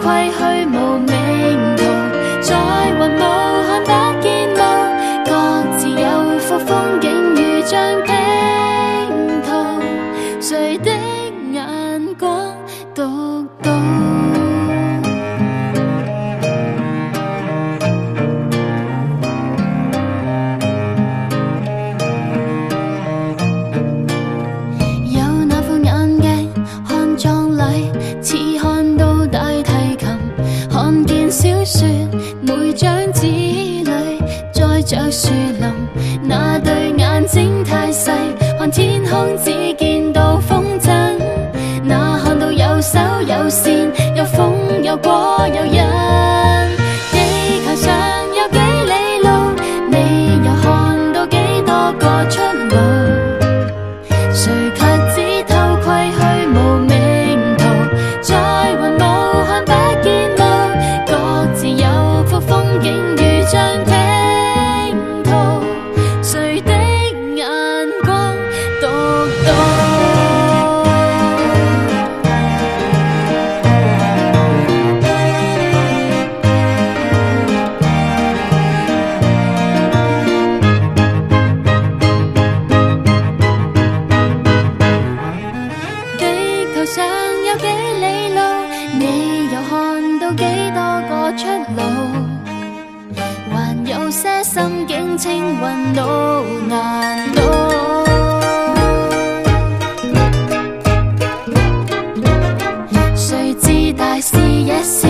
愧虛無命途，在雲霧看不見霧，各自有幅風景如像拼圖，誰的眼光獨到？有那副眼鏡看葬禮，似看到大提琴，看見小說每張紙裏載着樹林，那對眼睛太細，看天空只見到風箏，那看到有手有線，有風有果有因，地球上有幾里路，你又看到幾多個出路？誰卻只偷窺虛無命途，在雲霧看不見霧，各自有幅風景如像拼圖，誰的眼光獨到？地球上有幾里路，你又看到幾多個出路？還有些心境青雲路難渡，誰知大事一時